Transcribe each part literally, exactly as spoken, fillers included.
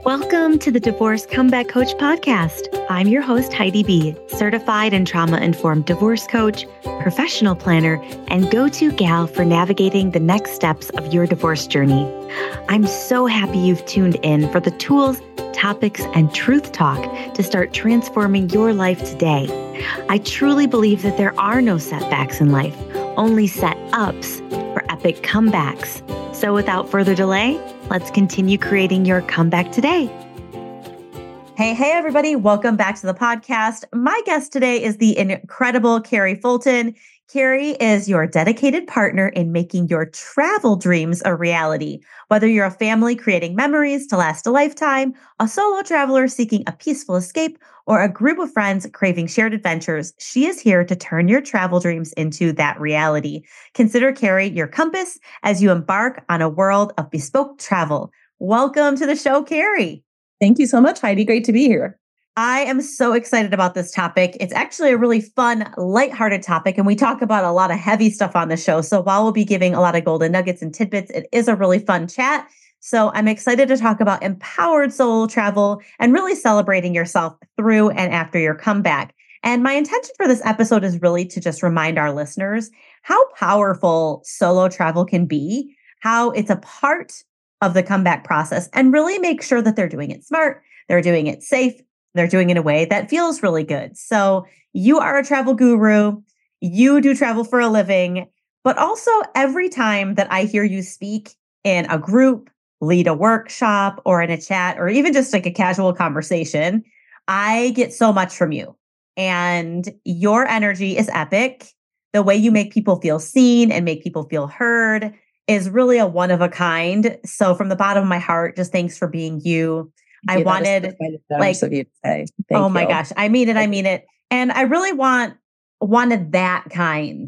Welcome to the Divorce Comeback Coach podcast. I'm your host, Heidi B., certified and trauma-informed divorce coach, professional planner, and go-to gal for navigating the next steps of your divorce journey. I'm so happy you've tuned in for the tools, topics, and truth talk to start transforming your life today. I truly believe that there are no setbacks in life, only set-ups for epic comebacks. So without further delay, let's continue creating your comeback today. Hey, hey, everybody. Welcome back to the podcast. My guest today is the incredible Carrie Fulton. Carrie is your dedicated partner in making your travel dreams a reality. Whether you're a family creating memories to last a lifetime, a solo traveler seeking a peaceful escape, or a group of friends craving shared adventures, she is here to turn your travel dreams into that reality. Consider Carrie your compass as you embark on a world of bespoke travel. Welcome to the show, Carrie. Thank you so much, Heidi. Great to be here. I am so excited about this topic. It's actually a really fun, lighthearted topic, and we talk about a lot of heavy stuff on the show. So while we'll be giving a lot of golden nuggets and tidbits, it is a really fun chat. So I'm excited to talk about empowered solo travel and really celebrating yourself through and after your comeback. And my intention for this episode is really to just remind our listeners how powerful solo travel can be, how it's a part of the comeback process, and really make sure that they're doing it smart, they're doing it safe, they're doing it in a way that feels really good. So you are a travel guru, you do travel for a living, but also every time that I hear you speak in a group, lead a workshop, or in a chat, or even just like a casual conversation, I get so much from you. And your energy is epic. The way you make people feel seen and make people feel heard is really a one of a kind. So from the bottom of my heart, just thanks for being you. I yeah, wanted like, of you to say. Thank oh you. my gosh, I mean it, I mean it. And I really want wanted that kind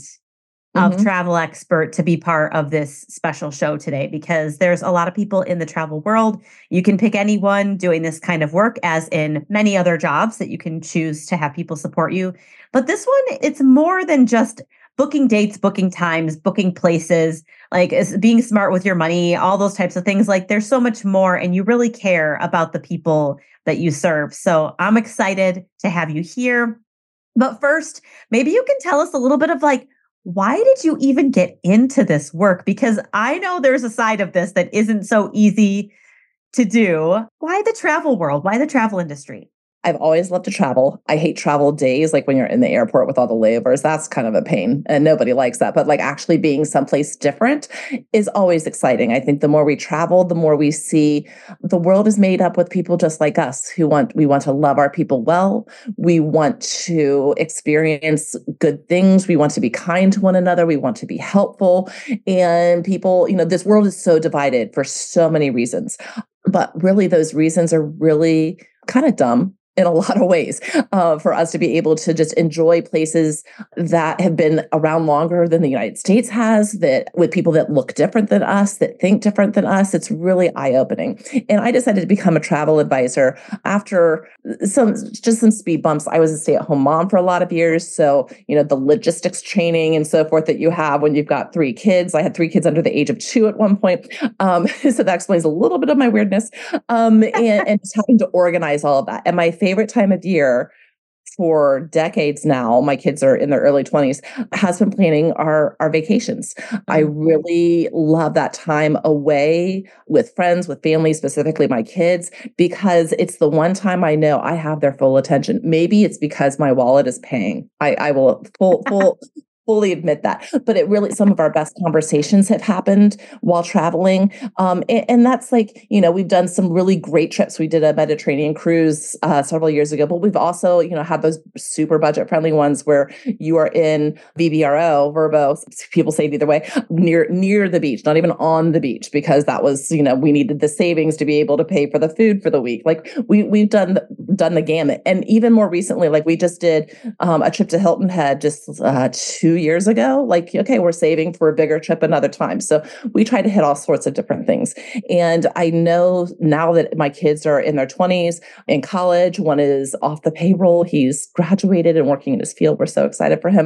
of Mm-hmm. travel expert to be part of this special show today, because there's a lot of people in the travel world. You can pick anyone doing this kind of work, as in many other jobs that you can choose to have people support you. But this one, it's more than just booking dates, booking times, booking places, like is being smart with your money, all those types of things. Like there's so much more, and you really care about the people that you serve. So I'm excited to have you here. But first, maybe you can tell us a little bit of like, why did you even get into this work? Because I know there's a side of this that isn't so easy to do. Why the travel world? Why the travel industry? I've always loved to travel. I hate travel days, like when you're in the airport with all the layovers. That's kind of a pain, and nobody likes that. But like actually being someplace different is always exciting. I think the more we travel, the more we see the world is made up with people just like us who want, we want to love our people well. We want to experience good things. We want to be kind to one another. We want to be helpful. And people, you know, this world is so divided for so many reasons. But really, those reasons are really kind of dumb in a lot of ways, uh, for us to be able to just enjoy places that have been around longer than the United States has, that with people that look different than us, that think different than us. It's really eye-opening. And I decided to become a travel advisor after some, just some speed bumps. I was a stay-at-home mom for a lot of years. So, you know, the logistics training and so forth that you have when you've got three kids. I had three kids under the age of two at one point. Um, so that explains a little bit of my weirdness, um, and, and just having to organize all of that. And my favorite time of year for decades now, my kids are in their early twenties, has been planning our, our vacations. I really love that time away with friends, with family, specifically my kids, because it's the one time I know I have their full attention. Maybe it's because my wallet is paying. I, I will full, full, fully admit that. But it really, some of our best conversations have happened while traveling. Um, and, and that's like, you know, we've done some really great trips. We did a Mediterranean cruise uh, several years ago, but we've also, you know, had those super budget friendly ones where you are in V B R O, Verbo, people say it either way, near, near the beach, not even on the beach, because that was, you know, we needed the savings to be able to pay for the food for the week. Like we, we've done, done the gamut. And even more recently, like we just did um, a trip to Hilton Head just uh, two two years ago. Like, okay, we're saving for a bigger trip another time. So we try to hit all sorts of different things. And I know now that my kids are in their twenties, in college, one is off the payroll. He's graduated and working in his field. We're so excited for him.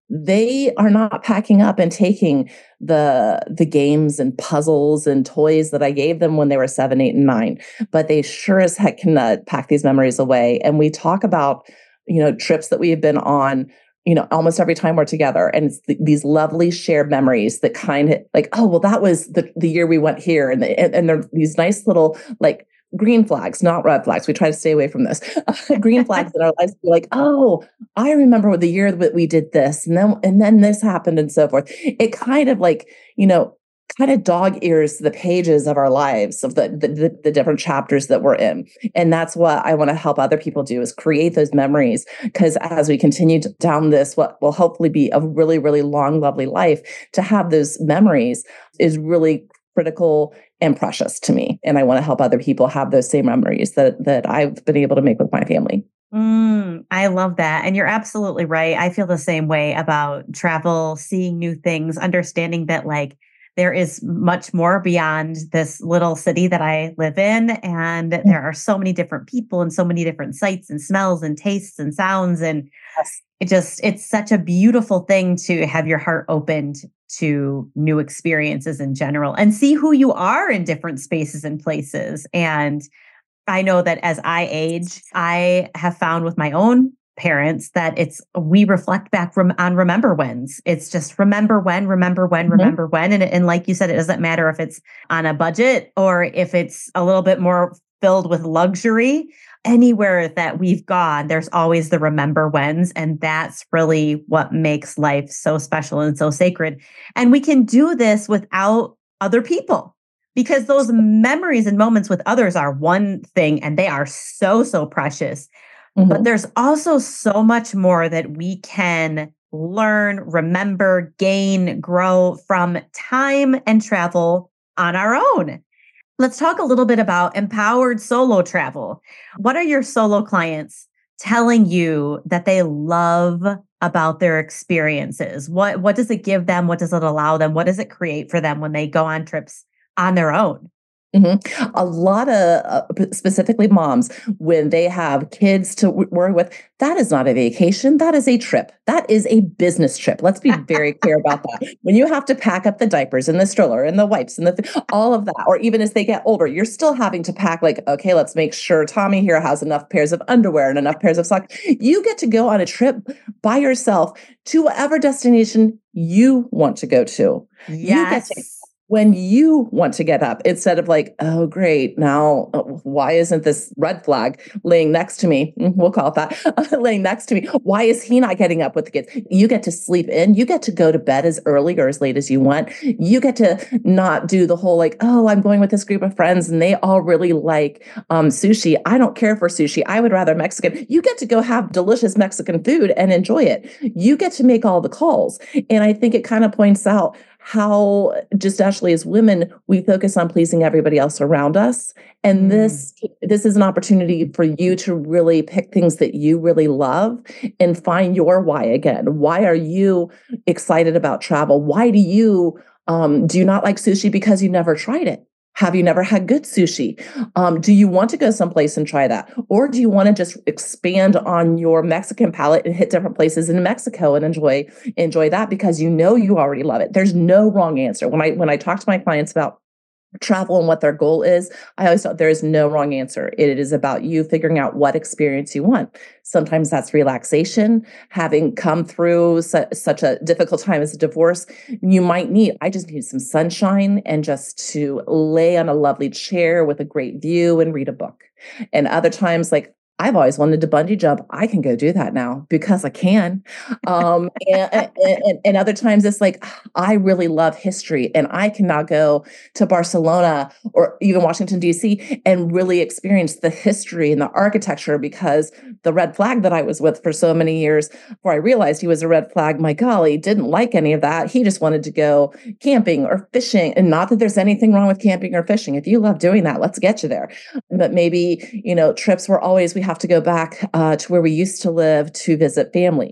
They are not packing up and taking the the games and puzzles and toys that I gave them when they were seven, eight, and nine. But they sure as heck can uh, pack these memories away. And we talk about, you know, trips that we have been on, you know, almost every time we're together. And it's th- these lovely shared memories that kind of like, oh, well, that was the, the year we went here. And, the, and, and they're these nice little like green flags, not red flags. We try to stay away from this. Green flags in our lives. Be like, oh, I remember the year that we did this, and then and then this happened, and so forth. It kind of like, you know, kind of dog ears the pages of our lives, of the, the the different chapters that we're in. And that's what I want to help other people do, is create those memories. Because as we continue to, down this, what will hopefully be a really, really long, lovely life, to have those memories is really critical and precious to me. And I want to help other people have those same memories that that I've been able to make with my family. Mm, I love that. And you're absolutely right. I feel the same way about travel, seeing new things, understanding that like there is much more beyond this little city that I live in. And there are so many different people and so many different sights and smells and tastes and sounds. And Yes. it just, it's such a beautiful thing to have your heart opened to new experiences in general and see who you are in different spaces and places. And I know that as I age, I have found with my own parents that it's, we reflect back rem- on remember whens. It's just remember when, remember when, Mhm. remember when. And, and like you said, it doesn't matter if it's on a budget or if it's a little bit more filled with luxury. Anywhere that we've gone, there's always the remember whens. And that's really what makes life so special and so sacred. And we can do this without other people, because those memories and moments with others are one thing and they are so, so precious. But Mhm. there's also so much more that we can learn, remember, gain, grow from time and travel on our own. Let's talk a little bit about empowered solo travel. What are your solo clients telling you that they love about their experiences? What what does it give them? What does it allow them? What does it create for them when they go on trips on their own? Mhm. A lot of, uh, p- specifically moms, when they have kids to w- worry with, that is not a vacation. That is a trip. That is a business trip. Let's be very clear about that. When you have to pack up the diapers and the stroller and the wipes and the th- all of that, or even as they get older, you're still having to pack like, okay, let's make sure Tommy here has enough pairs of underwear and enough pairs of socks. You get to go on a trip by yourself to whatever destination you want to go to. You get to Yes. when you want to get up, instead of like, oh, great, now uh, why isn't this red flag laying next to me? Mm, We'll call it that, laying next to me. Why is he not getting up with the kids? You get to sleep in. You get to go to bed as early or as late as you want. You get to not do the whole like, oh, I'm going with this group of friends and they all really like um, sushi. I don't care for sushi. I would rather Mexican. You get to go have delicious Mexican food and enjoy it. You get to make all the calls. And I think it kind of points out how just actually as women, we focus on pleasing everybody else around us. And Mm. this, this is an opportunity for you to really pick things that you really love and find your why again. Why are you excited about travel? Why do you, um, do you not like sushi because you never tried it? Have you never had good sushi? Um, do you want to go someplace and try that? Or do you want to just expand on your Mexican palate and hit different places in Mexico and enjoy enjoy that because you know you already love it? There's no wrong answer. When I when I talk to my clients about travel and what their goal is, I always thought there is no wrong answer. It is about you figuring out what experience you want. Sometimes that's relaxation, having come through su- such a difficult time as a divorce. You might need, I just need some sunshine and just to lay on a lovely chair with a great view and read a book. And other times, like, I've always wanted to bungee jump. I can go do that now because I can. Um, and, and, and, and other times it's like, I really love history and I can now go to Barcelona or even Washington, D C and really experience the history and the architecture because the red flag that I was with for so many years before I realized he was a red flag, my golly, didn't like any of that. He just wanted to go camping or fishing. And not that there's anything wrong with camping or fishing. If you love doing that, let's get you there. But maybe, you know, trips were always, we have to go back uh, to where we used to live to visit family.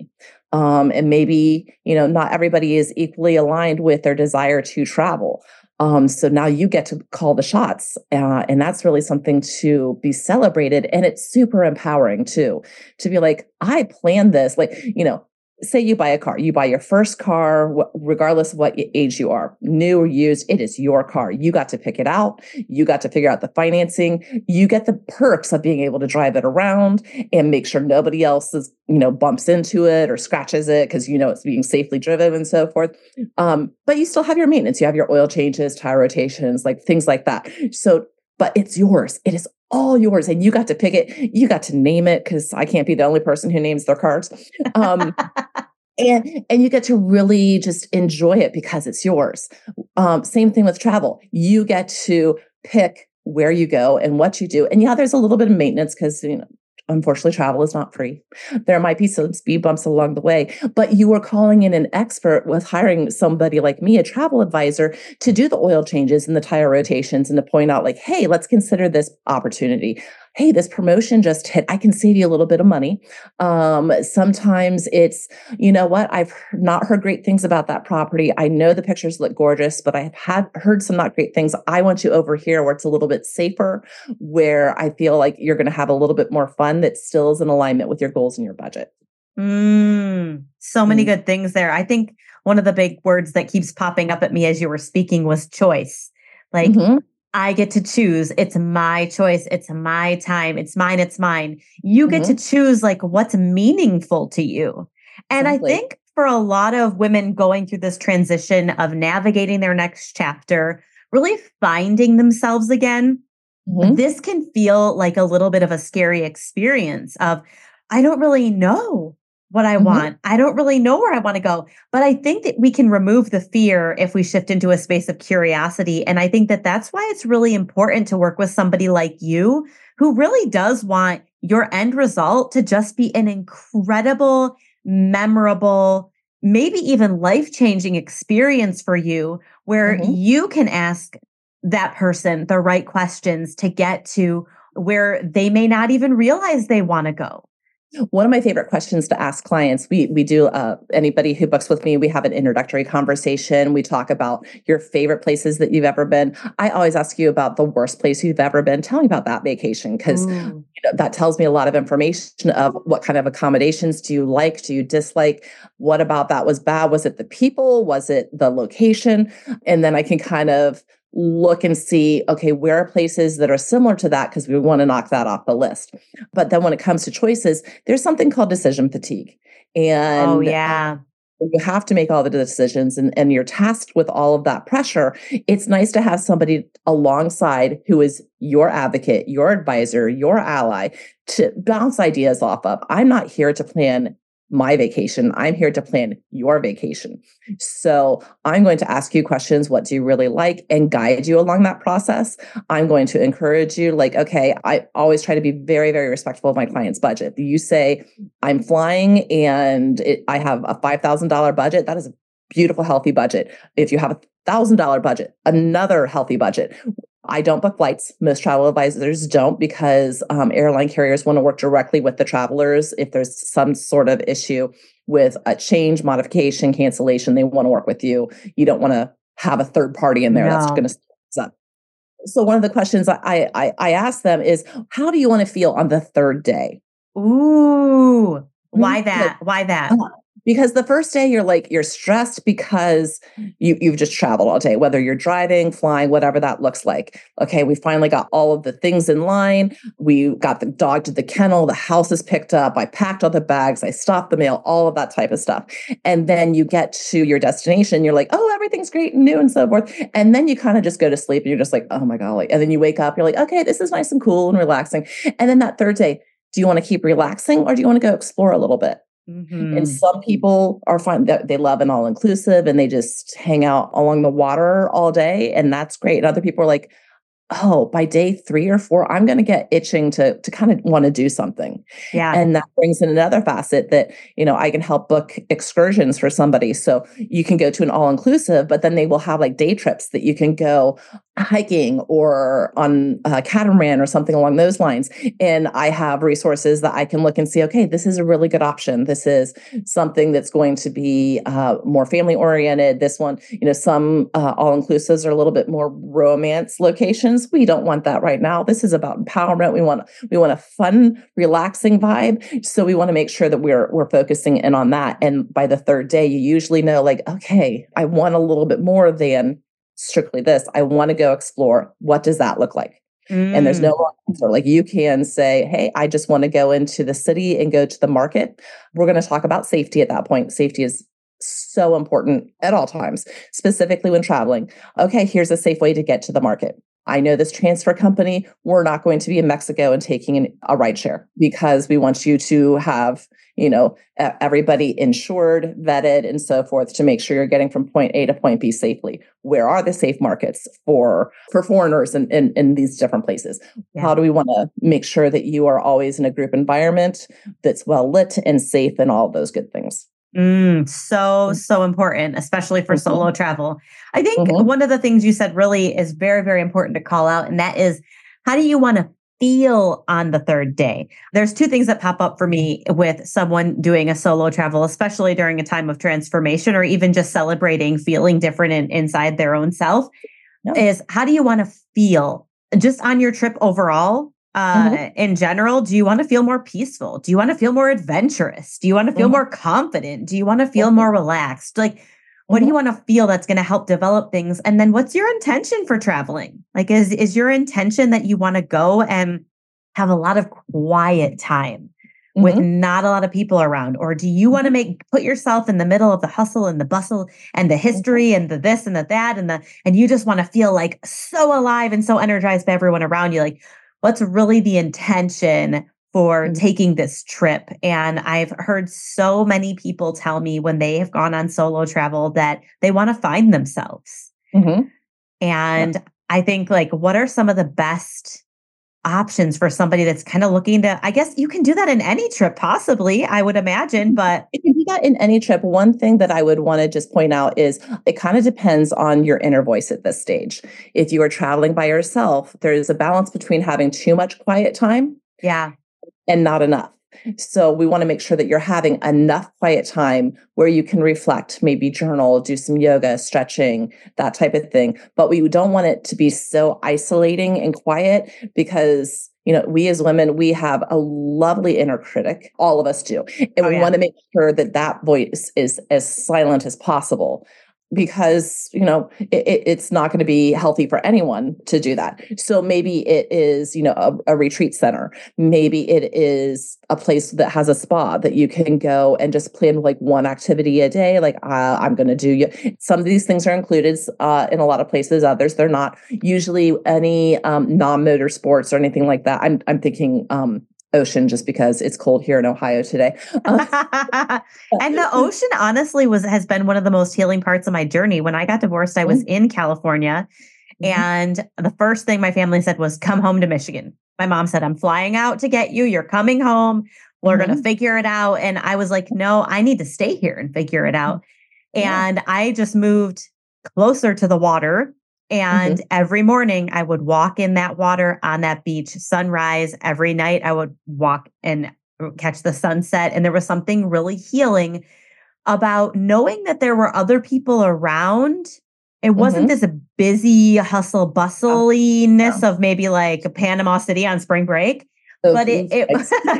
Um, and maybe, you know, not everybody is equally aligned with their desire to travel. Um, so now you get to call the shots. Uh, and that's really something to be celebrated. And it's super empowering too, to be like, I planned this. Like, you know, say you buy a car, you buy your first car, wh- regardless of what age you are, new or used, it is your car. You got to pick it out. You got to figure out the financing. You get the perks of being able to drive it around and make sure nobody else is, you know, bumps into it or scratches it because you know it's being safely driven and so forth. Um, but you still have your maintenance. You have your oil changes, tire rotations, like things like that. So, but it's yours. It is all yours. And you got to pick it. You got to name it because I can't be the only person who names their cars. Um, and, and you get to really just enjoy it because it's yours. Um, same thing with travel. You get to pick where you go and what you do. And yeah, there's a little bit of maintenance because, you know, unfortunately, travel is not free. There might be some speed bumps along the way, but you are calling in an expert with hiring somebody like me, a travel advisor, to do the oil changes and the tire rotations and to point out like, hey, let's consider this opportunity. Hey, this promotion just hit. I can save you a little bit of money. Um, sometimes it's, you know what? I've not heard great things about that property. I know the pictures look gorgeous, but I've had heard some not great things. I want you over here where it's a little bit safer, where I feel like you're going to have a little bit more fun that still is in alignment with your goals and your budget. Mm, so many Mm. good things there. I think one of the big words that keeps popping up at me as you were speaking was choice. Like, Mhm. I get to choose. It's my choice. It's my time. It's mine. It's mine. You get to Mhm. choose like what's meaningful to you. And I Exactly. think for a lot of women going through this transition of navigating their next chapter, really finding themselves again, Mhm. this can feel like a little bit of a scary experience of, I don't really know what I Mhm. want. I don't really know where I want to go. But I think that we can remove the fear if we shift into a space of curiosity. And I think that that's why it's really important to work with somebody like you who really does want your end result to just be an incredible, memorable, maybe even life-changing experience for you where Mhm. you can ask that person the right questions to get to where they may not even realize they want to go. One of my favorite questions to ask clients, we we do, uh, anybody who books with me, we have an introductory conversation. We talk about your favorite places that you've ever been. I always ask you about the worst place you've ever been. Tell me about that vacation because Ooh. you know, that tells me a lot of information of what kind of accommodations do you like, do you dislike? What about that was bad? Was it the people? Was it the location? And then I can kind of look and see, okay, where are places that are similar to that because we want to knock that off the list. But then when it comes to choices, there's something called decision fatigue. Oh, And uh, yeah. you have to make all the decisions and, and you're tasked with all of that pressure. It's nice to have somebody alongside who is your advocate, your advisor, your ally to bounce ideas off of. I'm not here to plan my vacation. I'm here to plan your vacation. So I'm going to ask you questions. What do you really like and guide you along that process? I'm going to encourage you like, okay, I always try to be very, very respectful of my client's budget. You say, I'm flying and it, I have a five thousand dollars budget. That is a beautiful, healthy budget. If you have a one thousand dollars budget, another healthy budget. I don't book flights. Most travel advisors don't because um, airline carriers want to work directly with the travelers. If there's some sort of issue with a change, modification, cancellation, they want to work with you. You don't want to have a third party in there that's No. going to up. So one of the questions I, I I ask them is, how do you want to feel on the third day? Ooh. Why Mhm. Like, that? Why that? uh, because the first day you're like, you're stressed because you, you've just traveled all day, whether you're driving, flying, whatever that looks like. Okay, we finally got all of the things in line. We got the dog to the kennel, the house is picked up. I packed all the bags, I stopped the mail, all of that type of stuff. And then you get to your destination, you're like, oh, everything's great and new and so forth. And then you kind of just go to sleep and you're just like, oh my golly. And then you wake up, you're like, okay, this is nice and cool and relaxing. And then that third day, do you want to keep relaxing or do you want to go explore a little bit? And Mm-hmm. some people are fine that they love an all inclusive and they just hang out along the water all day. And that's great. And other people are like, oh, by day three or four, I'm going to get itching to, to kind of want to do something. Yeah. And that brings in another facet that, you know, I can help book excursions for somebody. So you can go to an all inclusive, but then they will have like day trips that you can go hiking or on a catamaran or something along those lines. And I have resources that I can look and see, okay, this is a really good option. This is something that's going to be uh, more family oriented. This one, you know, some uh, all inclusives are a little bit more romance locations. We don't want that right now. This is about empowerment. We want, we want a fun, relaxing vibe. So we want to make sure that we're, we're focusing in on that. And by the third day, you usually know like, okay, I want a little bit more than strictly this. I want to go explore. What does that look like? Mm. And there's no wrong answer. Like you can say, hey, I just want to go into the city and go to the market. We're going to talk about safety at that point. Safety is so important at all times, specifically when traveling. Okay, here's a safe way to get to the market. I know this transfer company, we're not going to be in Mexico and taking an, a ride share because we want you to have, you know, everybody insured, vetted, and so forth to make sure you're getting from point A to point B safely. Where are the safe markets for, for foreigners in, in, in these different places? Yeah. How do we want to make sure that you are always in a group environment that's well lit and safe and all of those good things? Mm, so, so important, especially for mm-hmm. solo travel. I think mm-hmm. one of the things you said really is very, very important to call out. And that is, how do you want to feel on the third day? There's two things that pop up for me with someone doing a solo travel, especially during a time of transformation or even just celebrating feeling different in, inside their own self, no. is how do you want to feel just on your trip overall? Uh, mm-hmm. In general, do you want to feel more peaceful? Do you want to feel more adventurous? Do you want to feel mm-hmm. more confident? Do you want to feel mm-hmm. more relaxed? Like, what mm-hmm. do you want to feel that's going to help develop things? And then what's your intention for traveling? Like, is, is your intention that you want to go and have a lot of quiet time mm-hmm. with not a lot of people around? Or do you want to make, put yourself in the middle of the hustle and the bustle and the history mm-hmm. and the this and the that and the, and you just want to feel like so alive and so energized by everyone around you? Like, what's really the intention for mm-hmm. taking this trip? And I've heard so many people tell me when they have gone on solo travel that they want to find themselves. Mm-hmm. And yeah. I think like, what are some of the best options for somebody that's kind of looking to, I guess you can do that in any trip, possibly, I would imagine, but you can do that in any trip. One thing that I would want to just point out is it kind of depends on your inner voice at this stage. If you are traveling by yourself, there's a balance between having too much quiet time yeah, and not enough. So we want to make sure that you're having enough quiet time where you can reflect, maybe journal, do some yoga, stretching, that type of thing. But we don't want it to be so isolating and quiet because, you know, we as women, we have a lovely inner critic. All of us do. And oh, we yeah. want to make sure that that voice is as silent as possible. Because, you know, it, it's not going to be healthy for anyone to do that. So maybe it is, you know, a, a retreat center. Maybe it is a place that has a spa that you can go and just plan like one activity a day. Like uh, I'm going to do you. Some of these things are included uh, in a lot of places. Others they're not. Usually, any um, non-motor sports or anything like that. I'm I'm thinking. Um, ocean just because it's cold here in Ohio today. Uh, and the ocean honestly was has been one of the most healing parts of my journey. When I got divorced, I was mm-hmm. in California mm-hmm. and the first thing my family said was come home to Michigan. My mom said, I'm flying out to get you. You're coming home. We're mm-hmm. going to figure it out. And I was like, no, I need to stay here and figure it out. Yeah. And I just moved closer to the water. And mm-hmm. every morning I would walk in that water on that beach, sunrise. Every night I would walk and catch the sunset. And there was something really healing about knowing that there were other people around. It wasn't mm-hmm. this busy hustle bustliness oh, of maybe like a Panama City on spring break, so but it, it,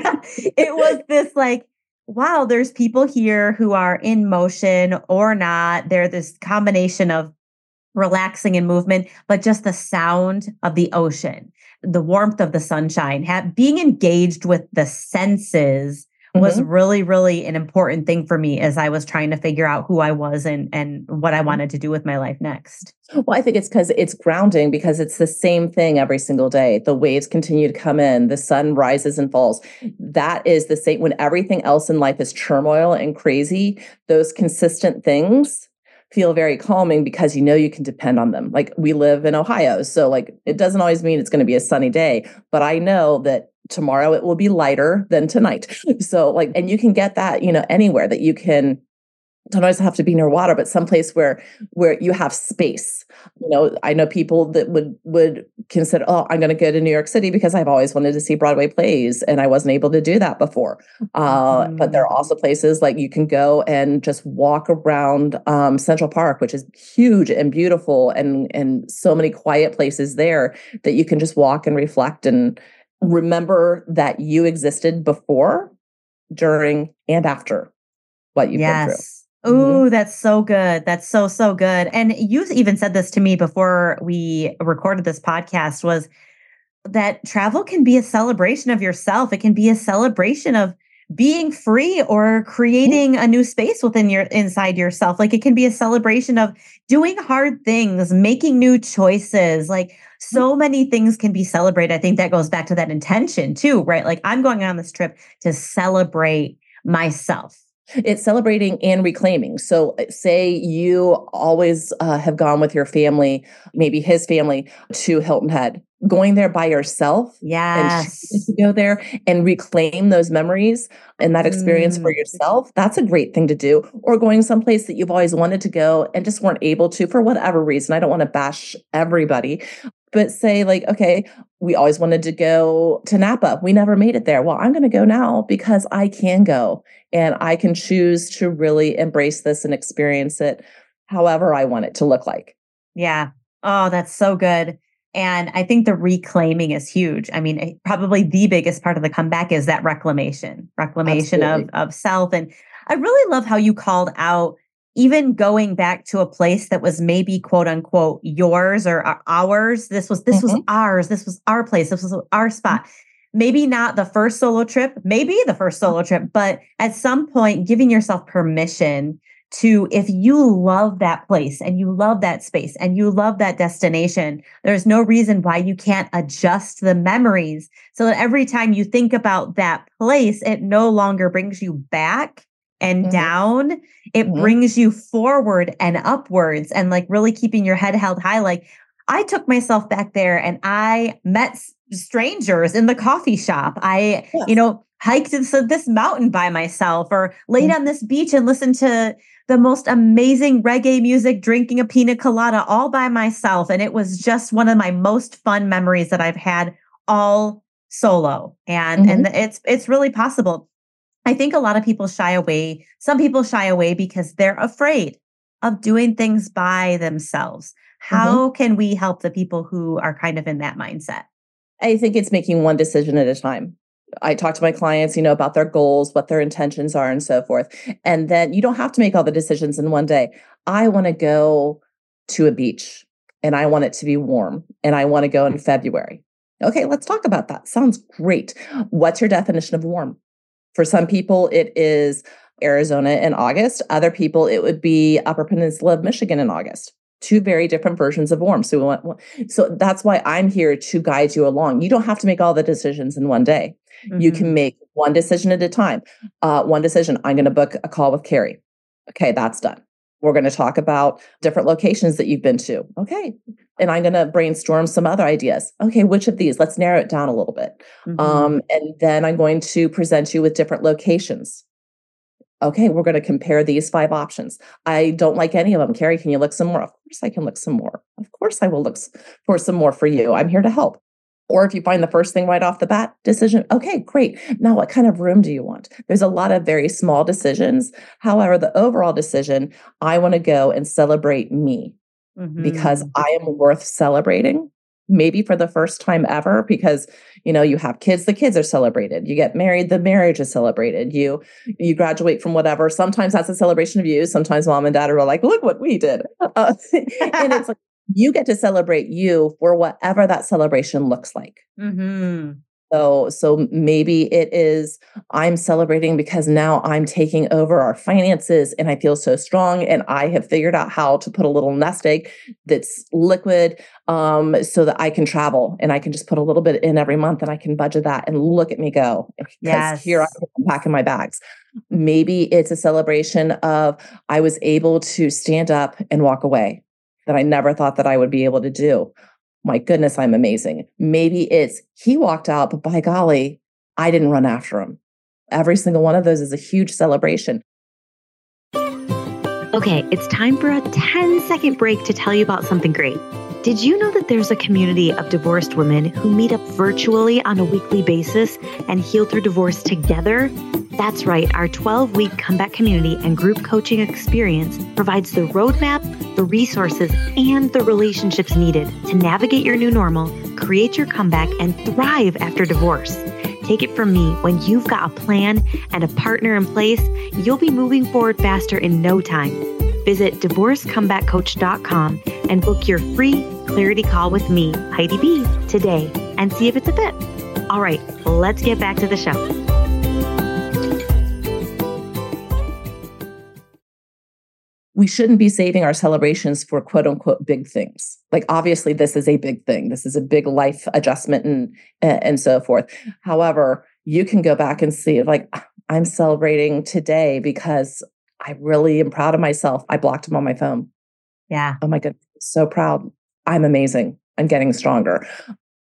it was this like, wow, there's people here who are in motion or not. They're this combination of relaxing and movement, but just the sound of the ocean, the warmth of the sunshine, have, being engaged with the senses mm-hmm. was really, really an important thing for me as I was trying to figure out who I was and, and what I wanted to do with my life next. Well, I think it's because it's grounding because it's the same thing every single day. The waves continue to come in, the sun rises and falls. That is the same when everything else in life is turmoil and crazy, those consistent things feel very calming because you know you can depend on them. Like we live in Ohio, so like it doesn't always mean it's going to be a sunny day, but I know that tomorrow it will be lighter than tonight. So like, and you can get that, you know, anywhere that you can don't always have to be near water, but someplace where where you have space. You know, I know people that would would consider, oh, I'm going to go to New York City because I've always wanted to see Broadway plays and I wasn't able to do that before. Uh, but there Mm. are also places like you can go and just walk around um, Central Park, which is huge and beautiful, and and so many quiet places there that you can just walk and reflect and remember that you existed before, during, and after what you've been through. Yes. Mhm. Oh, that's so good. That's so, so good. And you even said this to me before we recorded this podcast, was that travel can be a celebration of yourself. It can be a celebration of being free or Mhm. creating a new space within your inside yourself. Like it can be a celebration of doing hard things, making new choices. Like so many things can be celebrated. I think that goes back to that intention too, right? Like I'm going on this trip to celebrate myself. It's celebrating and reclaiming. So, uh, say you always uh, have gone with your family, maybe his family, to Hilton Head. Going there by yourself and choosing Yes. to go there and reclaim those memories and that experience for Mm, yourself, that's a great thing to do. Or going someplace that you've always wanted to go and just weren't able to for whatever reason. I don't want to bash everybody, but say, like, okay, we always wanted to go to Napa. We never made it there. Well, I'm going to go now because I can go and I can choose to really embrace this and experience it however I want it to look like. yeah. Oh, that's so good. And I think the reclaiming is huge. I mean, eh, probably the biggest part of the comeback is that reclamation, reclamation of Absolutely. of self. And I really love how you called out even going back to a place that was maybe quote unquote yours or ou- ours. This was this was Mhm. ours. This was our place. This was our spot. Maybe not the first solo trip, maybe the first solo trip, but at some point giving yourself permission to, if you love that place and you love that space and you love that destination, there's no reason why you can't adjust the memories so that every time you think about that place, it no longer brings you back and Mhm. down. It Mhm. brings you forward and upwards, and like really keeping your head held high. Like I took myself back there and I met s- strangers in the coffee shop. I, you Yes. know, hiked this, this mountain by myself or laid Mhm. on this beach and listened to the most amazing reggae music, drinking a pina colada all by myself. And it was just one of my most fun memories that I've had all solo. And and Mhm. it's it's really possible. I think a lot of people shy away. Some people shy away because they're afraid of doing things by themselves. Mhm. How can we help the people who are kind of in that mindset? I think it's making one decision at a time. I talk to my clients, you know, about their goals, what their intentions are, and so forth. And then you don't have to make all the decisions in one day. I want to go to a beach and I want it to be warm and I want to go in February. Okay, let's talk about that. Sounds great. What's your definition of warm? For some people, it is Arizona in August. Other people, it would be Upper Peninsula of Michigan in August. Two very different versions of warm. So we want, so that's why I'm here to guide you along. You don't have to make all the decisions in one day. You can Hmm. make one decision at a time. Uh, one decision. I'm going to book a call with Carrie. Okay, that's done. We're going to talk about different locations that you've been to. Okay. And I'm going to brainstorm some other ideas. Okay, which of these? Let's narrow it down a little bit. Hmm. Um, and then I'm going to present you with different locations. Okay, we're going to compare these five options. I don't like any of them. Carrie, can you look some more? Of course, I can look some more. Of course, I will look s- for some more for you. I'm here to help. Or if you find the first thing right off the bat, decision, okay, great. Now, what kind of room do you want? There's a lot of very small decisions. However, the overall decision, I want to go and celebrate me because Hmm. I am worth celebrating, maybe for the first time ever, because you know you have kids, the kids are celebrated. You get married, the marriage is celebrated. You you graduate from whatever. Sometimes that's a celebration of you. Sometimes mom and dad are like, look what we did. Uh, and it's like you get to celebrate you for whatever that celebration looks like. Hmm. So so maybe it is I'm celebrating because now I'm taking over our finances and I feel so strong and I have figured out how to put a little nest egg that's liquid um, so that I can travel and I can just put a little bit in every month and I can budget that and look at me go because here I Yes. am packing my bags. Maybe it's a celebration of I was able to stand up and walk away that I never thought that I would be able to do. My goodness, I'm amazing. Maybe it's he walked out, but by golly, I didn't run after him. Every single one of those is a huge celebration. Okay, it's time for a ten second break to tell you about something great. Did you know that there's a community of divorced women who meet up virtually on a weekly basis and heal through divorce together? That's right, our twelve-week comeback community and group coaching experience provides the roadmap, the resources, and the relationships needed to navigate your new normal, create your comeback, and thrive after divorce. Take it from me, when you've got a plan and a partner in place, you'll be moving forward faster in no time. Visit divorce comeback coach dot com and book your free clarity call with me, Heidi B, today and see if it's a fit. All right, let's get back to the show. We shouldn't be saving our celebrations for quote unquote big things. Like, obviously, this is a big thing. This is a big life adjustment and, and so forth. However, you can go back and see, like, I'm celebrating today because I really am proud of myself. I blocked him on my phone. Yeah. Oh my goodness. So proud. I'm amazing. I'm getting stronger.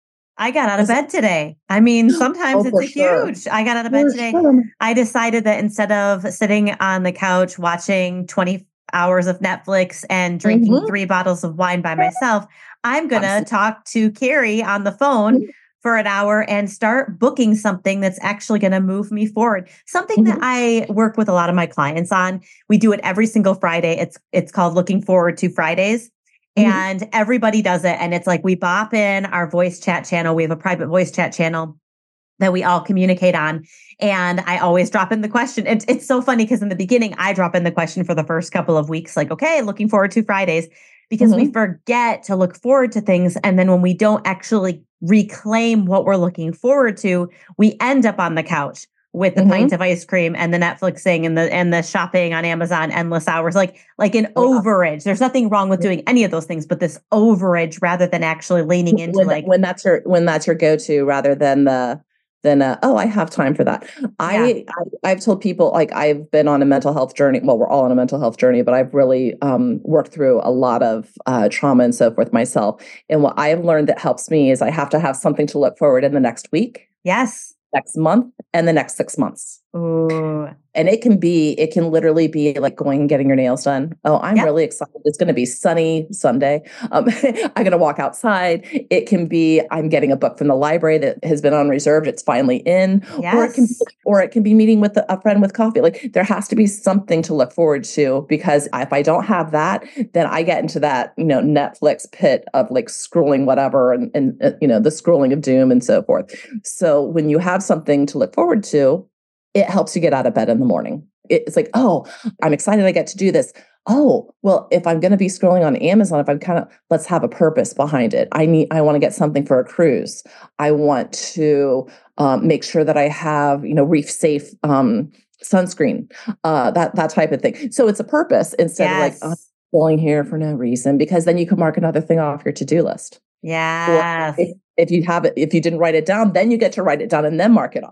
I got out of bed today. I mean, sometimes Oh, it's a sure. huge, I got out of bed For today. sure. I decided that instead of sitting on the couch watching twenty hours of Netflix and drinking Mhm. three bottles of wine by myself, I'm going to Absolutely. talk to Carrie on the phone for an hour and start booking something that's actually going to move me forward. Something that Mhm. I work with a lot of my clients on. We do it every single Friday. It's it's called Looking Forward to Fridays. Mhm. And everybody does it. And it's like we bop in our voice chat channel. We have a private voice chat channel that we all communicate on. And I always drop in the question. It's, it's so funny because in the beginning, I drop in the question for the first couple of weeks, like, okay, looking forward to Fridays, because we Mhm. forget to look forward to things. And then when we don't actually reclaim what we're looking forward to, we end up on the couch with the Mhm. pint of ice cream and the Netflixing and the and the shopping on Amazon endless hours, like like an Oh, overage. There's nothing wrong with doing any of those things, but this overage rather than actually leaning into when like, when that's your when that's your go-to rather than the then uh, oh, I have time for that. yeah, I, I I've told people, like, I've been on a mental health journey. Well, we're all on a mental health journey, but I've really um, worked through a lot of uh, trauma and so forth myself. And what I've learned that helps me is I have to have something to look forward in the next week, yes. next month, and the next six months. Ooh. And it can be, it can literally be like going and getting your nails done. Oh, I'm Yep. really excited. It's going to be sunny Sunday. Um, I'm going to walk outside. It can be, I'm getting a book from the library that has been on reserve. It's finally in, or it can, Yes. or it can be meeting with a friend with coffee. Like, there has to be something to look forward to, because if I don't have that, then I get into that, you know, Netflix pit of like scrolling whatever and, and uh, you know, the scrolling of doom and so forth. So when you have something to look forward to, it helps you get out of bed in the morning. It's like, oh, I'm excited I get to do this. Oh, well, if I'm going to be scrolling on Amazon, if I'm kind of, let's have a purpose behind it. I need, I want to get something for a cruise. I want to um, make sure that I have, you know, reef safe um, sunscreen, uh, that, that type of thing. So it's a purpose instead of like, oh, I'm Yes. scrolling here for no reason, because then you can mark another thing off your to-do list. Or Yes. if, if you have it, if you didn't write it down, then you get to write it down and then mark it off.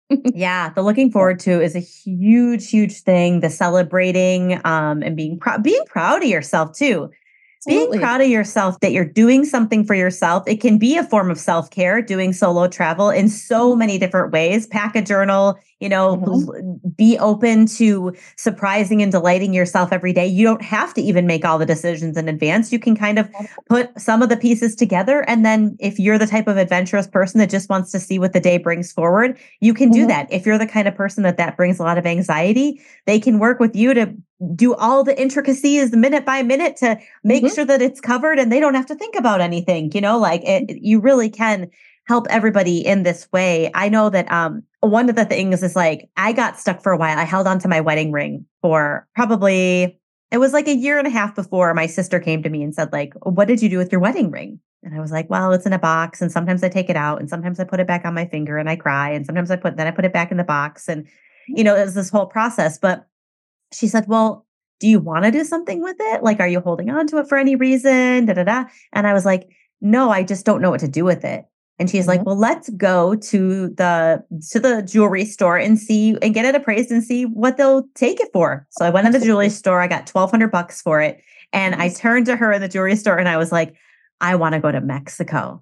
Yeah, the looking forward to is a huge, huge thing. The celebrating um, and being proud, being proud of yourself too. Absolutely. Being proud of yourself that you're doing something for yourself. It can be a form of self-care, doing solo travel in so many different ways. Pack a journal, you know, Mhm. be open to surprising and delighting yourself every day. You don't have to even make all the decisions in advance. You can kind of put some of the pieces together. And then if you're the type of adventurous person that just wants to see what the day brings forward, you can do Mhm. that. If you're the kind of person that that brings a lot of anxiety, they can work with you to do all the intricacies minute by minute to make Mhm. sure that it's covered and they don't have to think about anything, you know, like it, you really can help everybody in this way. I know that um, one of the things is like, I got stuck for a while. I held on to my wedding ring for probably, it was like a year and a half before my sister came to me and said like, what did you do with your wedding ring? And I was like, well, it's in a box and sometimes I take it out and sometimes I put it back on my finger and I cry and sometimes I put, then I put it back in the box. And, you know, it was this whole process, but she said, well, do you want to do something with it? Like, are you holding on to it for any reason? Da, da, da. And I was like, no, I just don't know what to do with it. And she's like, Mhm. well, let's go to the, to the jewelry store and see, and get it appraised and see what they'll take it for. So I went to the jewelry Absolutely. store. I got twelve hundred bucks for it. And I Nice. turned to her in the jewelry store and I was like, I want to go to Mexico.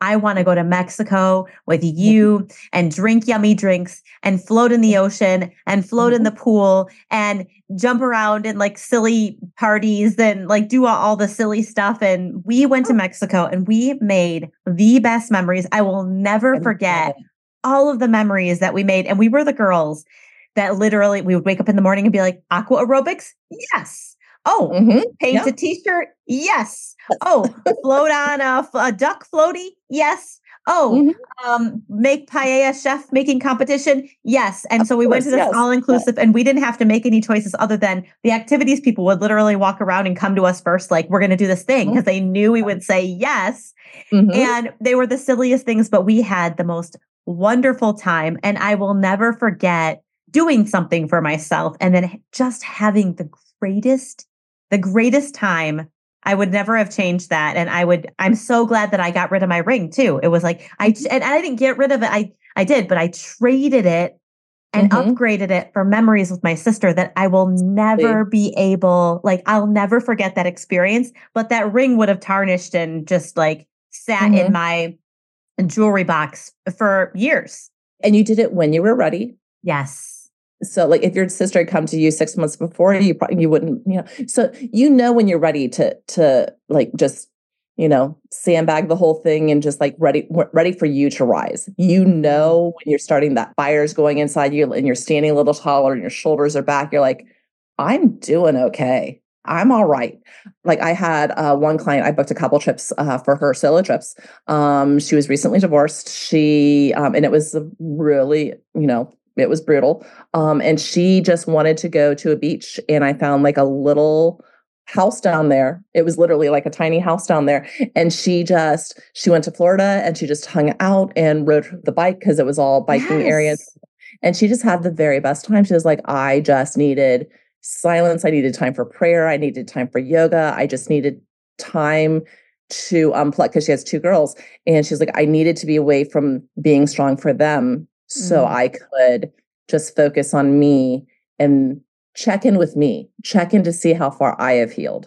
I want to go to Mexico with you and drink yummy drinks and float in the ocean and float in the pool and jump around in like silly parties and like do all, all the silly stuff. And we went to Mexico and we made the best memories. I will never forget all of the memories that we made. And we were the girls that literally we would wake up in the morning and be like, aqua aerobics? Yes. Oh, Mm-hmm. paint Yeah. a t-shirt? Yes. Oh, float on a, a duck floaty? Yes. Oh, Mhm. um, make paella chef making competition? Yes. And Of so we went course, to this yes. all inclusive and we didn't have to make any choices other than the activities people would literally walk around and come to us first, like, we're going to do this thing because they knew we would say yes. Mhm. And they were the silliest things, but we had the most wonderful time. And I will never forget doing something for myself and then just having the greatest, the greatest time. I would never have changed that. And I would, I'm so glad that I got rid of my ring too. It was like, I, and I didn't get rid of it. I, I did, but I traded it and Mhm. upgraded it for memories with my sister that I will never be able, like, I'll never forget that experience, but that ring would have tarnished and just like sat in Mhm. my jewelry box for years. And you did it when you were ready. Yes. So like if your sister had come to you six months before, you probably you wouldn't, you know. So you know when you're ready to to like just, you know, sandbag the whole thing and just like ready ready for you to rise. You know when you're starting that fire's going inside you and you're standing a little taller and your shoulders are back, you're like, I'm doing okay. I'm all right. Like I had uh, one client, I booked a couple trips uh, for her solo trips. Um, she was recently divorced. She um, and it was really, you know, it was brutal. Um, and she just wanted to go to a beach. And I found like a little house down there. It was literally like a tiny house down there. And she just, she went to Florida and she just hung out and rode the bike because it was all biking areas. Yes. And she just had the very best time. She was like, I just needed silence. I needed time for prayer. I needed time for yoga. I just needed time to unplug because she has two girls. And she's like, I needed to be away from being strong for them so Mm. I could just focus on me and check in with me, check in to see how far I have healed.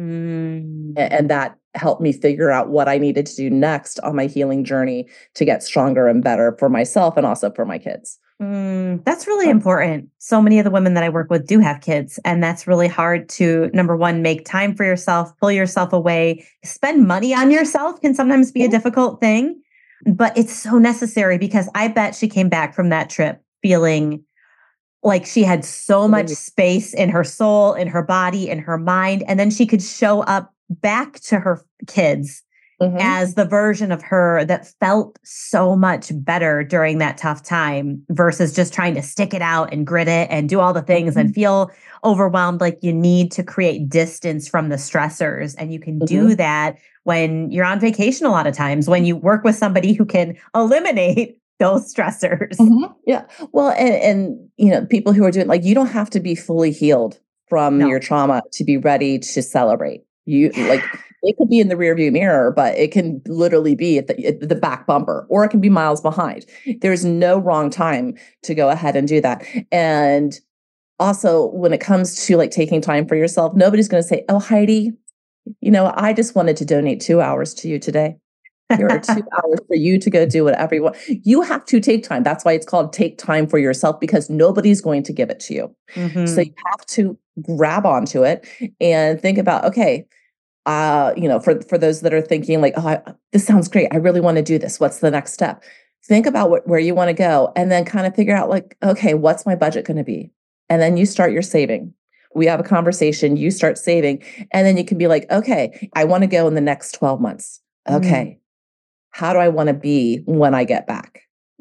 Mm. A- And that helped me figure out what I needed to do next on my healing journey to get stronger and better for myself and also for my kids. Mm, that's really important. So many of the women that I work with do have kids, and that's really hard to, number one, make time for yourself, pull yourself away, spend money on yourself can sometimes be a difficult thing, but it's so necessary because I bet she came back from that trip feeling like she had so much space in her soul, in her body, in her mind, and then she could show up back to her kids Mhm. as the version of her that felt so much better during that tough time versus just trying to stick it out and grit it and do all the things and feel overwhelmed. Like you need to create distance from the stressors. And you can do Mhm. that when you're on vacation a lot of times, when you work with somebody who can eliminate those stressors. Mhm. Yeah. Well, and, and, you know, people who are doing like, you don't have to be fully healed from No. your trauma to be ready to celebrate. You like, it could be in the rearview mirror, but it can literally be at the, at the back bumper, or it can be miles behind. There's no wrong time to go ahead and do that. And also when it comes to like taking time for yourself, nobody's going to say, oh, Heidi, you know, I just wanted to donate two hours to you today. Here are two hours for you to go do whatever you want. You have to take time. That's why it's called take time for yourself, because nobody's going to give it to you. Mhm. So you have to grab onto it and think about, okay, uh, you know, for, for those that are thinking like, oh, I, this sounds great. I really want to do this. What's the next step? Think about what, where you want to go and then kind of figure out like, okay, what's my budget going to be? And then you start your saving. We have a conversation, you start saving, and then you can be like, okay, I want to go in the next twelve months. Okay. Mm. How do I want to be when I get back?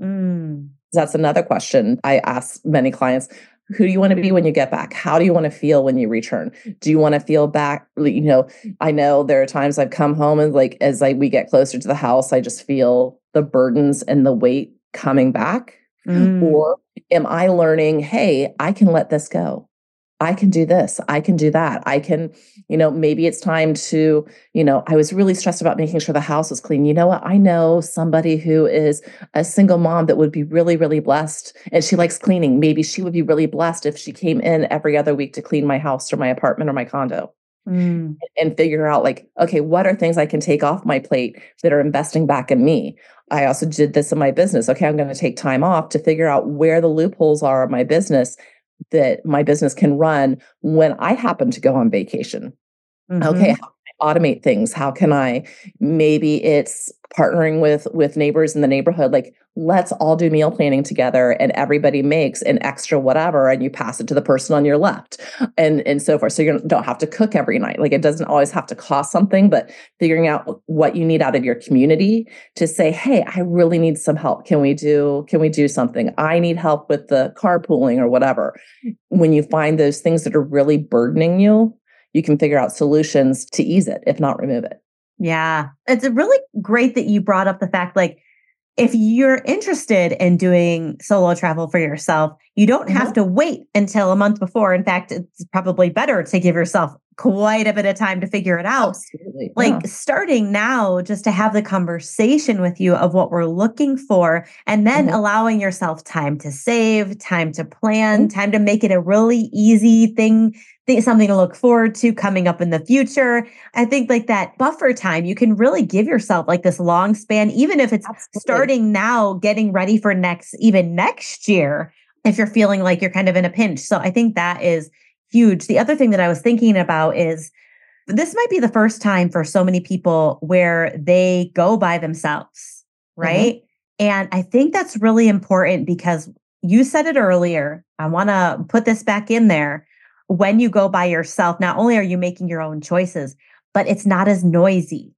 Mm. That's another question I ask many clients. Who do you want to be when you get back? How do you want to feel when you return? Do you want to feel back? You know, I know there are times I've come home and like, as I, we get closer to the house, I just feel the burdens and the weight coming back. Mm. Or am I learning, hey, I can let this go. I can do this. I can do that. I can, you know, maybe it's time to, you know, I was really stressed about making sure the house was clean. You know what? I know somebody who is a single mom that would be really, really blessed and she likes cleaning. Maybe she would be really blessed if she came in every other week to clean my house or my apartment or my condo. Mm. and figure out like, okay, what are things I can take off my plate that are investing back in me? I also did this in my business. Okay, I'm going to take time off to figure out where the loopholes are in my business that my business can run when I happen to go on vacation. Okay, Mm-hmm. how can I automate things? How can I, maybe it's partnering with with neighbors in the neighborhood, like let's all do meal planning together and everybody makes an extra whatever and you pass it to the person on your left and and so forth. So you don't have to cook every night. Like it doesn't always have to cost something, but figuring out what you need out of your community to say, hey, I really need some help. Can we do can we do something? I need help with the carpooling or whatever. When you find those things that are really burdening you, you can figure out solutions to ease it, if not remove it. Yeah. It's really great that you brought up the fact, like, if you're interested in doing solo travel for yourself, you don't have Mhm. to wait until a month before. In fact, it's probably better to give yourself quite a bit of time to figure it out. Absolutely. Yeah. Like starting now, just to have the conversation with you of what we're looking for, and then Mhm. allowing yourself time to save, time to plan, Mhm. time to make it a really easy thing, think something to look forward to coming up in the future. I think like that buffer time, you can really give yourself like this long span, even if it's Absolutely. starting now, getting ready for next, even next year, if you're feeling like you're kind of in a pinch. So I think that is huge. The other thing that I was thinking about is this might be the first time for so many people where they go by themselves, Mhm. right? And I think that's really important because you said it earlier. I want to put this back in there. When you go by yourself, not only are you making your own choices, but it's not as noisy.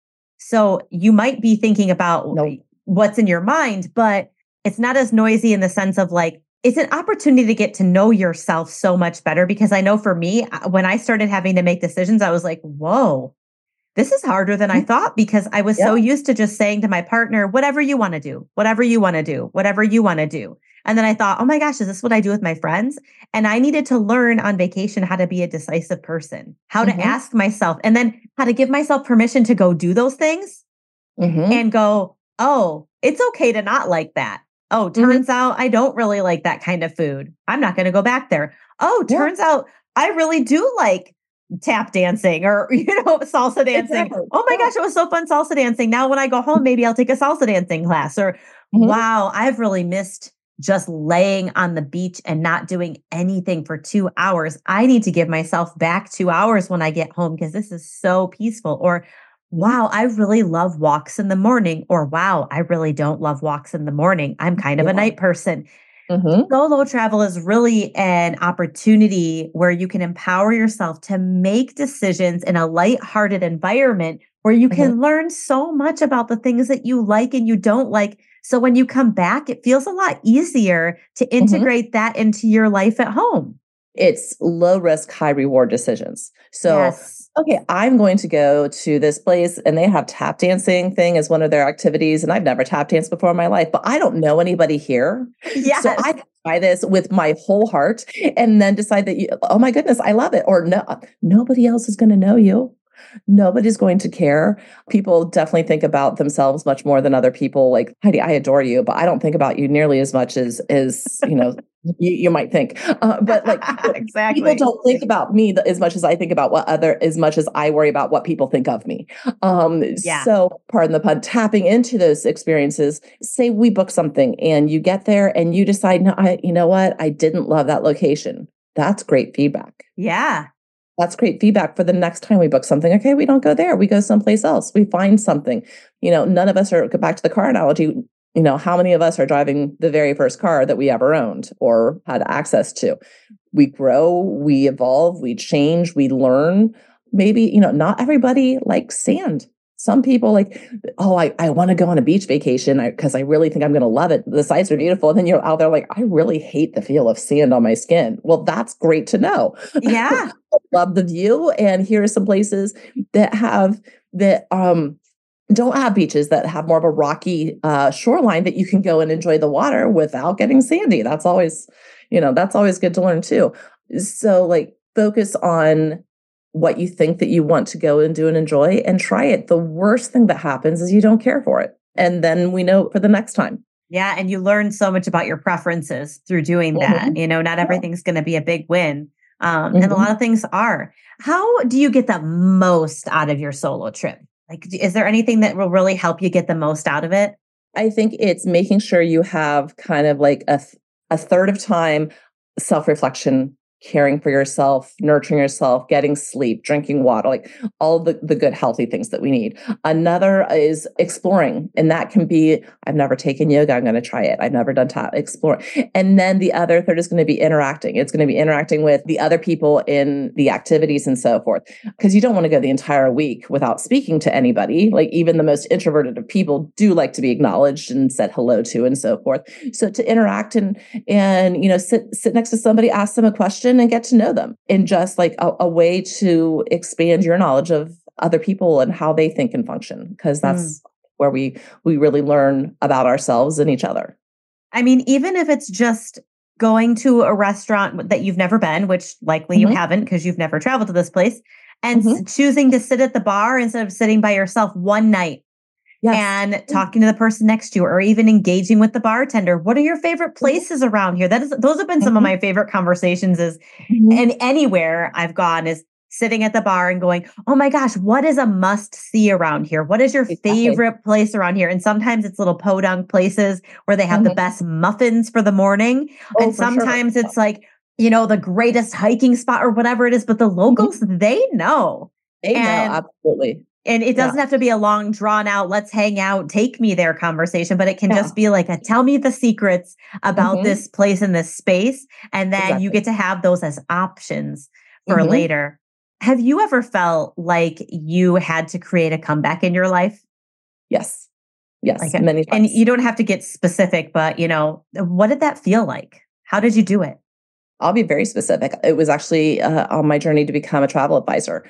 So you might be thinking about No. what's in your mind, but it's not as noisy in the sense of like, it's an opportunity to get to know yourself so much better. Because I know for me, uh, when I started having to make decisions, I was like, whoa, this is harder than I Mhm. thought because I was Yeah. so used to just saying to my partner, whatever you want to do, whatever you want to do, whatever you want to do. And then I thought, oh my gosh, is this what I do with my friends? And I needed to learn on vacation how to be a decisive person, how to Mhm. ask myself, and then how to give myself permission to go do those things Mhm. and go, oh, it's okay to not like that. Oh, Mhm. turns out I don't really like that kind of food. I'm not going to go back there. Oh, Yeah. turns out I really do like tap dancing or, you know, salsa dancing. Exactly. Oh my Yeah. gosh, it was so fun salsa dancing. Now, when I go home, maybe I'll take a salsa dancing class. Or, Mhm. wow, I've really missed just laying on the beach and not doing anything for two hours. I need to give myself back two hours when I get home because this is so peaceful. Or, Mhm. wow, I really love walks in the morning. Or, wow, I really don't love walks in the morning. I'm kind of a Yeah. night person. Mhm. Solo travel is really an opportunity where you can empower yourself to make decisions in a lighthearted environment where you Mhm. can learn so much about the things that you like and you don't like. So when you come back, it feels a lot easier to Mhm. integrate that into your life at home. It's low risk, high reward decisions. So, Yes. okay, I'm going to go to this place and they have tap dancing thing as one of their activities. And I've never tap danced before in my life, but I don't know anybody here. So Yes. I can try this with my whole heart and then decide that, you, oh my goodness, I love it. Or no, nobody else is going to know you. Nobody's going to care. People definitely think about themselves much more than other people. Like, Heidi, I adore you, but I don't think about you nearly as much as, as you know, you, you might think. Uh, but like, people Exactly. don't think about me th- as much as I think about what other, as much as I worry about what people think of me. Um, Yeah. so, pardon the pun, tapping into those experiences. Say we book something and you get there and you decide, no, I, you know what, I didn't love that location. That's great feedback. Yeah. That's great feedback for the next time we book something. Okay, we don't go there. We go someplace else. We find something. You know, none of us are, go back to the car analogy, you know, how many of us are driving the very first car that we ever owned or had access to? We grow, we evolve, we change, we learn. Maybe, you know, not everybody likes sand. Some people like, oh, I, I want to go on a beach vacation because I, I really think I'm going to love it. The sights are beautiful. And then you're out there like, I really hate the feel of sand on my skin. Well, that's great to know. Yeah. Love the view. And here are some places that have that um don't have beaches, that have more of a rocky uh, shoreline that you can go and enjoy the water without getting sandy. That's always, you know, that's always good to learn too. So like focus on what you think that you want to go and do and enjoy and try it. The worst thing that happens is you don't care for it. And then we know for the next time. Yeah. And you learn so much about your preferences through doing that. Mhm. You know, not Yeah. everything's going to be a big win. Um, Mm-hmm. and a lot of things are. How do you get the most out of your solo trip? Like, is there anything that will really help you get the most out of it? I think it's making sure you have kind of like a, th- a third of time self-reflection, caring for yourself, nurturing yourself, getting sleep, drinking water, like all the, the good, healthy things that we need. Another is exploring. And that can be, I've never taken yoga. I'm going to try it. I've never done ta- explore. And then the other third is going to be interacting. It's going to be interacting with the other people in the activities and so forth. Because you don't want to go the entire week without speaking to anybody. Like even the most introverted of people do like to be acknowledged and said hello to and so forth. So to interact and, and, you know, sit, sit next to somebody, ask them a question and get to know them in just like a, a way to expand your knowledge of other people and how they think and function, because that's mm. where we we really learn about ourselves and each other. I mean, even if it's just going to a restaurant that you've never been, which likely mm-hmm. you haven't because you've never traveled to this place, and mm-hmm. choosing to sit at the bar instead of sitting by yourself one night. Yes. And talking to the person next to you, or even engaging with the bartender. What are your favorite places mm-hmm. around here? That is, those have been some mm-hmm. of my favorite conversations. Is mm-hmm. and anywhere I've gone is sitting at the bar and going, "Oh my gosh, what is a must see around here? What is your exactly. favorite place around here?" And sometimes it's little podunk places where they have mm-hmm. the best muffins for the morning, oh, and sometimes sure. it's like, you know, the greatest hiking spot or whatever it is. But the locals, mm-hmm. they know. They and, know absolutely. And it doesn't yeah. have to be a long, drawn out, let's hang out, take me there conversation, but it can yeah. just be like a tell me the secrets about mm-hmm. this place and this space. And then exactly. you get to have those as options for mm-hmm. later. Have you ever felt like you had to create a comeback in your life? Yes. Yes. Like, many times. And you don't have to get specific, but you know, what did that feel like? How did you do it? I'll be very specific. It was actually uh, on my journey to become a travel advisor.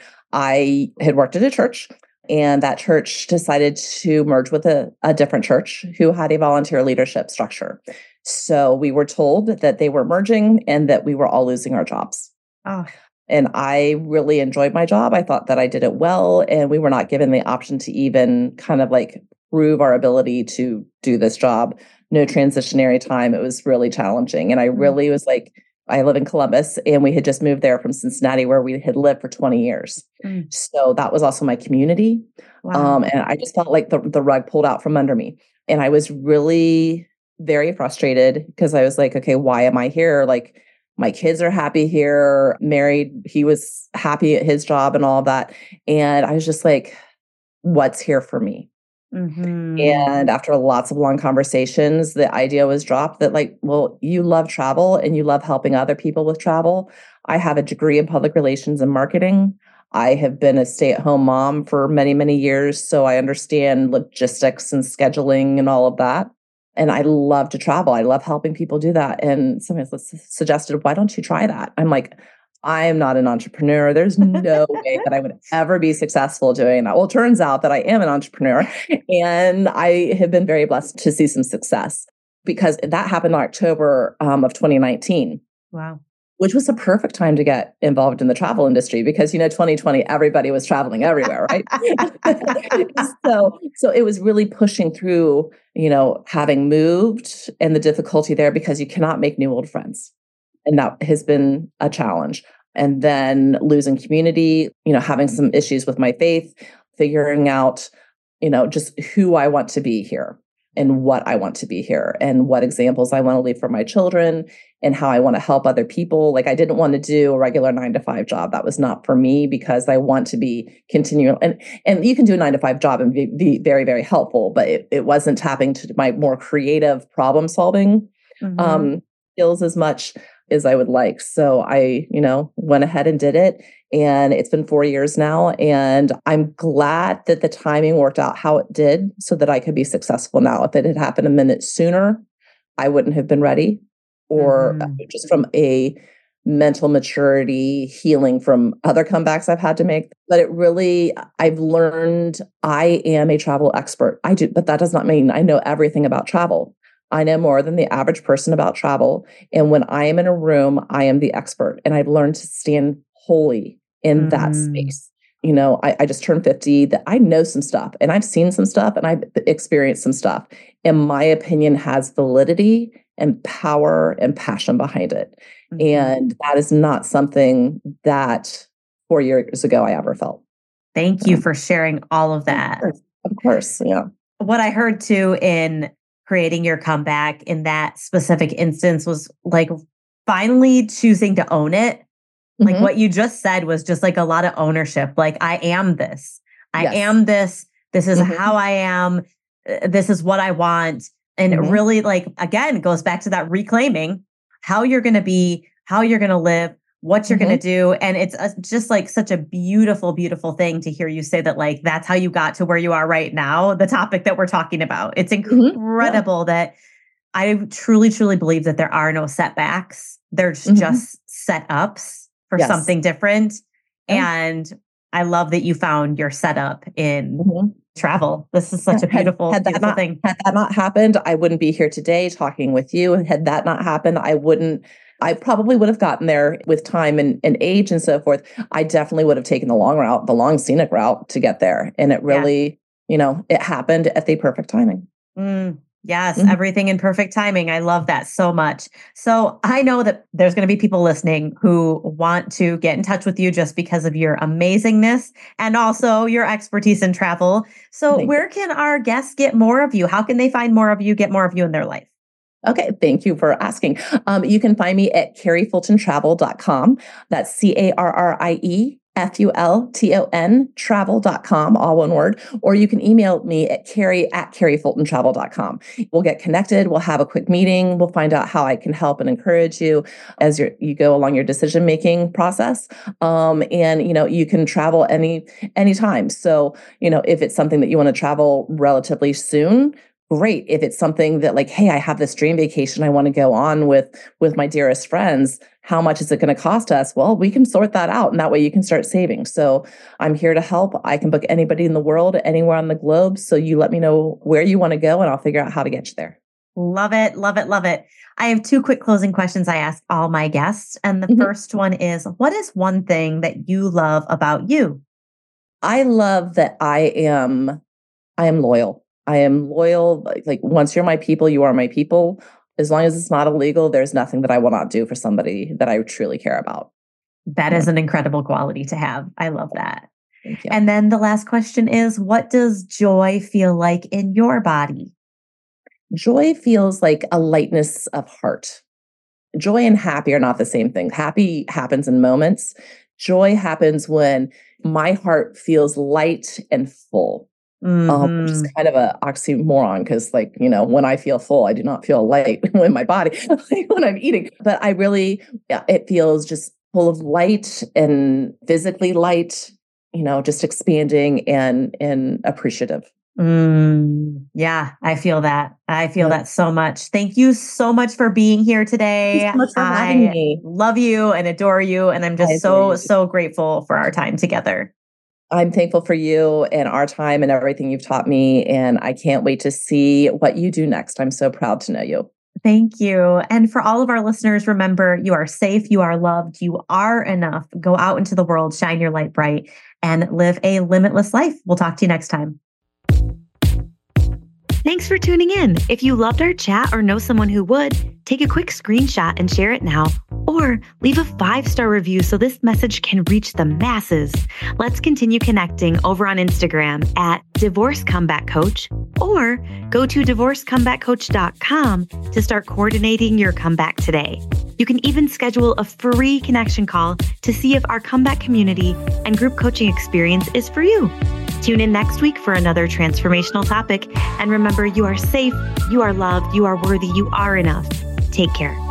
I had worked at a church, and that church decided to merge with a, a different church who had a volunteer leadership structure. So we were told that they were merging and that we were all losing our jobs. Oh. And I really enjoyed my job. I thought that I did it well, and we were not given the option to even kind of like prove our ability to do this job. No transitionary time. It was really challenging. And I really was like, I live in Columbus, and we had just moved there from Cincinnati, where we had lived for twenty years. Mm. So that was also my community. Wow. Um, and I just felt like the, the rug pulled out from under me. And I was really very frustrated because I was like, okay, why am I here? Like, my kids are happy here, married. He was happy at his job and all of that. And I was just like, what's here for me? Mm-hmm. And after lots of long conversations, the idea was dropped that like, well, you love travel and you love helping other people with travel. I have a degree in public relations and marketing. I have been a stay-at-home mom for many, many years. So I understand logistics and scheduling and all of that. And I love to travel. I love helping people do that. And somebody suggested, why don't you try that? I'm like, I am not an entrepreneur. There's no way that I would ever be successful doing that. Well, it turns out that I am an entrepreneur, and I have been very blessed to see some success, because that happened in October um, of twenty nineteen. Wow. Which was a perfect time to get involved in the travel industry, because, you know, twenty twenty, everybody was traveling everywhere, right? so, so it was really pushing through, you know, having moved and the difficulty there, because you cannot make new old friends. And that has been a challenge. And then losing community, you know, having some issues with my faith, figuring out, you know, just who I want to be here and what I want to be here and what examples I want to leave for my children and how I want to help other people. Like, I didn't want to do a regular nine to five job. That was not for me, because I want to be continual. And, and you can do a nine to five job and be, be very, very helpful, but it, it wasn't tapping to my more creative problem solving mm-hmm. um, skills as much as I would like. So I, you know, went ahead and did it. And it's been four years now. And I'm glad that the timing worked out how it did, so that I could be successful now. If it had happened a minute sooner, I wouldn't have been ready, or mm-hmm. just from a mental maturity, healing from other comebacks I've had to make. But it really, I've learned I am a travel expert. I do, but that does not mean I know everything about travel. I know more than the average person about travel. And when I am in a room, I am the expert. And I've learned to stand wholly in mm. that space. You know, I, I just turned fifty, that I know some stuff, and I've seen some stuff, and I've experienced some stuff. And my opinion has validity and power and passion behind it. Mm-hmm. And that is not something that four years ago I ever felt. Thank you for sharing all of that. Of course, of course, yeah. What I heard too in creating your comeback in that specific instance was like finally choosing to own it. Like Mm-hmm. what you just said was just like a lot of ownership. Like, I am this. I Yes. am this. This is Mm-hmm. how I am. Uh, This is what I want. And Mm-hmm. it really, like, again, it goes back to that reclaiming how you're going to be, how you're going to live, what you're Mm-hmm. going to do. And it's a, just like such a beautiful, beautiful thing to hear you say that, like, that's how you got to where you are right now, the topic that we're talking about. It's Mm-hmm. incredible yeah. that I truly, truly believe that there are no setbacks. There's Mm-hmm. just setups for Yes. something different. Yeah. And I love that you found your setup in Mm-hmm. travel. This is such Yeah, a beautiful, had, had beautiful not, thing. Had that not happened, I wouldn't be here today talking with you. Had that not happened, I wouldn't, I probably would have gotten there with time and, and age and so forth. I definitely would have taken the long route, the long scenic route to get there. And it really, yeah. you know, it happened at the perfect timing. Mm. Yes, Mm-hmm. everything in perfect timing. I love that so much. So I know that there's going to be people listening who want to get in touch with you just because of your amazingness and also your expertise in travel. So Thank where you. can our guests get more of you? How can they find more of you, get more of you in their life? Okay, thank you for asking. Um, you can find me at carrie fulton travel dot com. That's C A R R I E F U L T O N travel dot com, all one word. Or you can email me at carrie at carrie fulton travel dot com. We'll get connected. We'll have a quick meeting. We'll find out how I can help and encourage you as you're, you go along your decision-making process. Um, and, you know, you can travel any anytime. So, you know, if it's something that you want to travel relatively soon, great. If it's something that like, hey, I have this dream vacation I want to go on with, with my dearest friends, how much is it going to cost us? Well, we can sort that out. And that way you can start saving. So I'm here to help. I can book anybody in the world, anywhere on the globe. So you let me know where you want to go and I'll figure out how to get you there. Love it. Love it. Love it. I have two quick closing questions I ask all my guests. And the Mm-hmm. first one is, what is one thing that you love about you? I love that I am, I am loyal. I am loyal. Like, like once you're my people, you are my people. As long as it's not illegal, there's nothing that I will not do for somebody that I truly care about. That Yeah. is an incredible quality to have. I love that. Thank you. And then the last question is, what does joy feel like in your body? Joy feels like a lightness of heart. Joy and happy are not the same thing. Happy happens in moments. Joy happens when my heart feels light and full. Mm-hmm. Um, which is kind of an oxymoron because, like, you know, when I feel full, I do not feel light in my body when I'm eating. But I really, yeah, it feels just full of light and physically light, you know, just expanding and and appreciative. Mm, yeah, I feel that. I feel Yeah. that so much. Thank you so much for being here today. Thank you so much for I having me. love you and adore you. And I'm I just so, adore you. so grateful for our time together. I'm thankful for you and our time and everything you've taught me. And I can't wait to see what you do next. I'm so proud to know you. Thank you. And for all of our listeners, remember, you are safe, you are loved, you are enough. Go out into the world, shine your light bright, and live a limitless life. We'll talk to you next time. Thanks for tuning in. If you loved our chat or know someone who would, take a quick screenshot and share it now, or leave a five-star review so this message can reach the masses. Let's continue connecting over on Instagram at Divorce Comeback Coach, or go to divorce comeback coach dot com to start coordinating your comeback today. You can even schedule a free connection call to see if our comeback community and group coaching experience is for you. Tune in next week for another transformational topic. And remember, you are safe, you are loved, you are worthy, you are enough. Take care.